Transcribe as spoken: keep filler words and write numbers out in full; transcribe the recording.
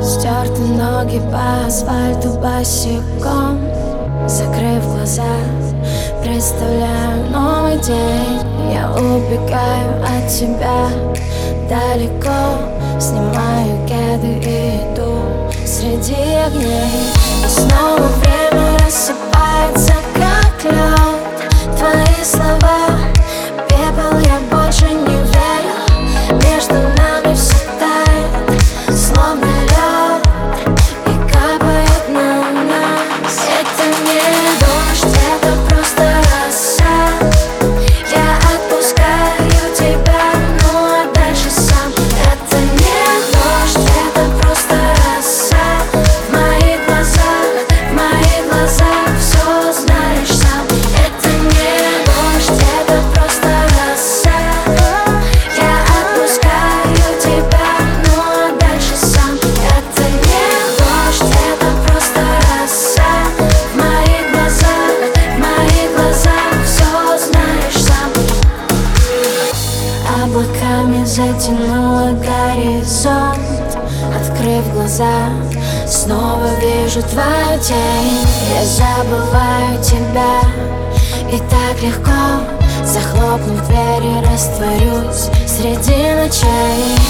Стерты ноги по асфальту босиком. Закрыв глаза, представляю новый день. Я убегаю от тебя далеко, снимаю кеды и иду среди огней. И снова время рассыпается, как лед. Твои слова — пепел, я больше не верю. Между нами все тает, словно лед, и капает на нас. Это не дождь, это просто роса. Я отпускаю тебя, ну а дальше сам. Это не дождь, это просто роса. В моих глазах, в моих глазах все знаешь сам. Это не дождь, это просто роса. Я отпускаю тебя, ну а дальше сам. Это не дождь, это просто роса. В моих глазах, в моих глазах все знаешь сам. Облаками затянуло горизонт. Открыв глаза, снова вижу твою тень. Я забываю тебя, и так легко, захлопнув двери, растворюсь среди ночей.